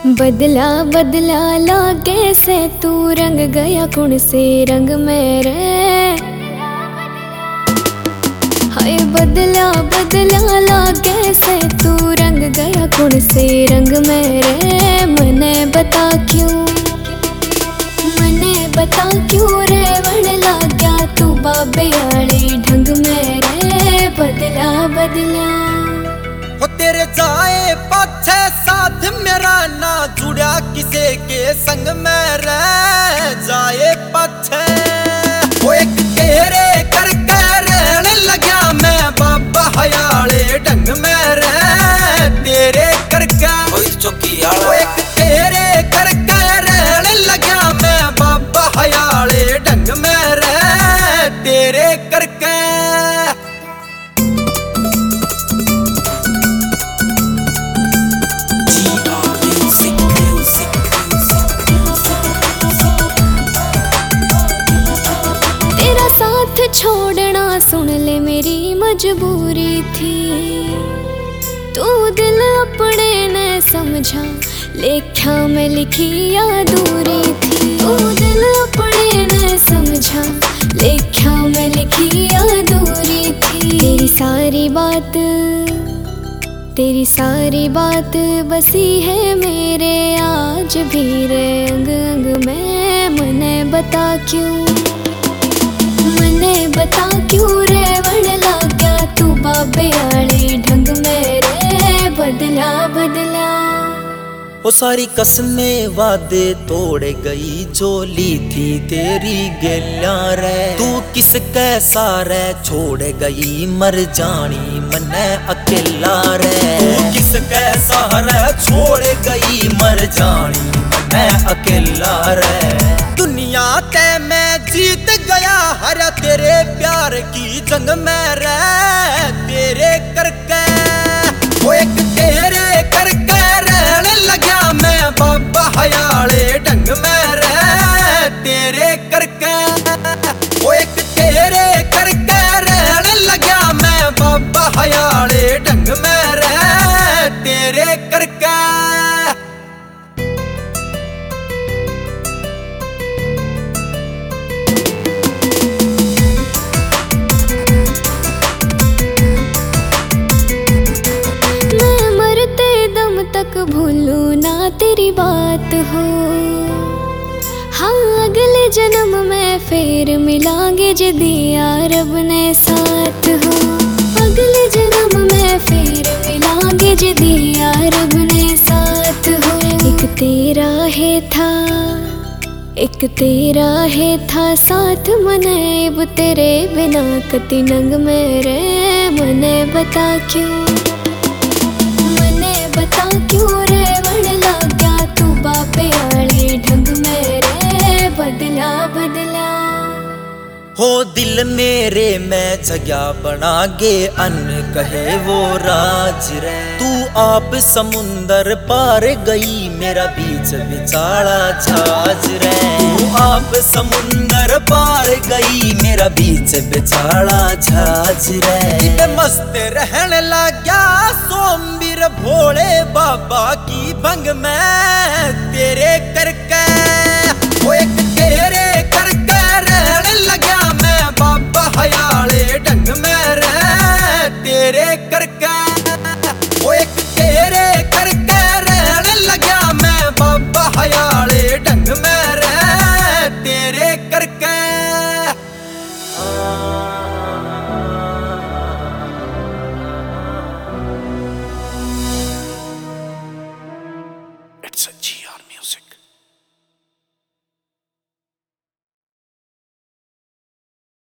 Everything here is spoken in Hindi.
बदला बदला लागे से तू रंग गया कौन से रंग मेरे। हाय बदला बदला लागे से तू रंग गया कौन से रंग मेरे। मने बता क्यों रे वण लाग्या तू बाबे आले ढंग मेरे। बदला बदला हो तेरे जाए पाछे साथ मेरा ना जुड़ा किसे के संग में रह जाए पाछे। वो एक तेरे करके रहने लगा मैं बाबा हयाले ढंग में रह तेरे करके। वो एक तेरे करके रहने लगा मैं बाबा हयाले ढंग में रह तेरे करके। छोड़ना सुन ले मेरी मजबूरी थी। तू दिल अपने ने समझा लेख्या में लिखी अधूरी थी। तू दिल अपने ने समझा लेख्या में लिखी अधूरी थी। तेरी सारी बात बसी है मेरे आज भी रे अंग अंग में। मने बता क्यों रे वण लाग्या तू बाबे आले ढंग मेरे। बदला बदला वो सारी कसमें वादे तोड़ गई जो ली थी तेरी गेल्या रे। तू किस कैसा रे छोड़ गई मर जानी मने अकेला रे। तू किस कैसा रे छोड़ गई मर जानी मने अकेला रे। दुनिया ते मैं जीत गया हर तेरे प्यार की जंग में रह तेरे करके। वो एक तेरे करके रहने लगा मैं बाबा हयाले ढंग में रह तेरे करके। वो एक तेरे करके रहने लगा मैं बाबा हयाले ढंग में रह तेरे करके। तक भूलूं ना तेरी बात हो। हाँ अगले जन्म में फिर मिलांगे जे दिया रब ने साथ हो। अगले जन्म में फिर मिलांगे जे दिया रब ने साथ हो। एक तेरा है था साथ मने अब तेरे बिना कति नंग मेरे। मने बता क्यों रे वण लाग्या तू बाबे आले ढंग मेरे। बदला बदला हो दिल मेरे में जगह बना गे अन्न कहे वो राज रे। तू आप समुंदर पार गई मेरा बीच बिचाड़ा जहाज रे। तू आप समुंदर पार गई मेरा बीच बिचाड़ा जहाज रे। मस्त रहने लगा सोमवीर भोले बाबा की भंग में तेरे करके। वो एक तेरे करके रहने लगा मैं बाबा हयाले ढंग में रह तेरे करके। वो एक तेरे करके रहने लगा मैं बाबा हयाले ढंग में रह तेरे करके। It's a G.